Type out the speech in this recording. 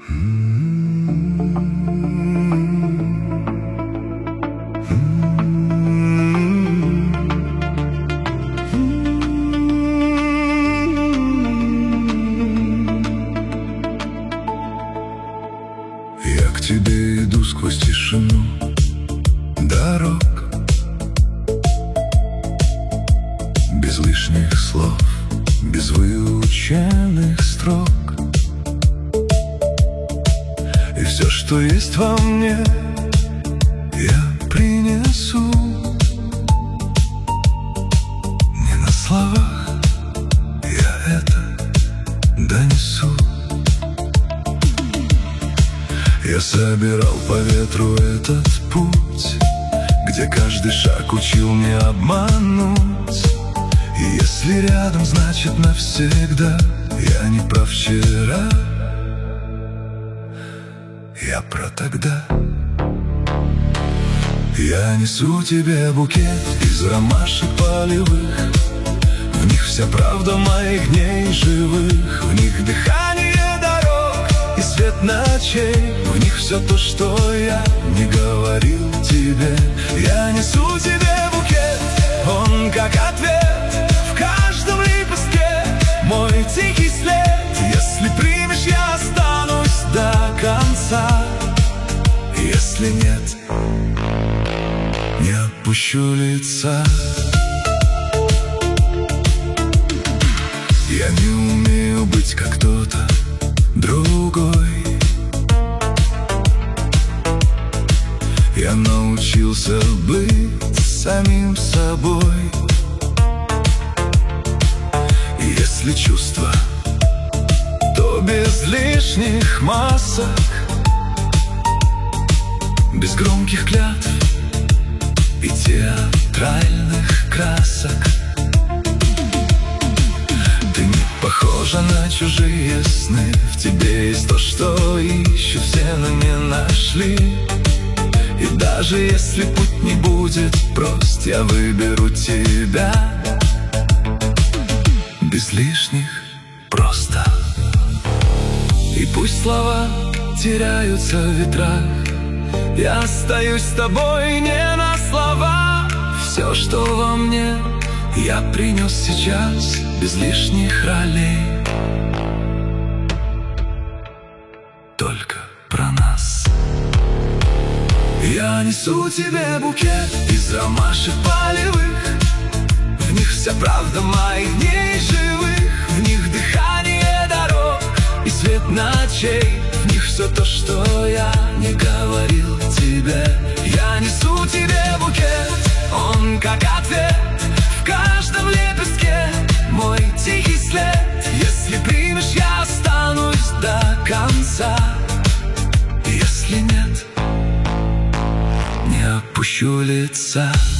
Я к тебе иду сквозь тишину дорог, без лишних слов, без выученных строк. И все, что есть во мне, я принесу. Не на словах я это донесу. Я собирал по ветру этот путь, где каждый шаг учил не обмануть. И если рядом, значит навсегда. Я не про вчера, я про тогда. Я несу тебе букет из ромашек полевых. В них вся правда моих дней живых. В них дыхание дорог и свет ночей. В них все то, что я не говорил тебе. Я несу тебе букет, он как ответ в каждом лепестке. Мой тихий след, если примешь, я останусь до конца. Если нет, не опущу лица. Я не умею быть как кто-то другой. Я научился быть самим собой. И если чувства, то без лишних масок, без громких клятв и театральных красок. Ты не похожа на чужие сны. В тебе есть то, что ищут все, но не нашли. И даже если путь не будет прост, я выберу тебя. Без лишних просто. И пусть слова теряются в ветрах, я остаюсь с тобой не на слова. Все, что во мне, я принес сейчас, без лишних ролей. Только про нас. Я несу тебе букет из ромашек полевых. В них вся правда моих дней живых. В них дыхание дорог и свет ночей. В них все то, что я не говорил тебе. Я несу тебе букет, он как ответ в каждом лепестке. Мой тихий след, если примешь, я останусь до конца. Если нет, не опущу лица.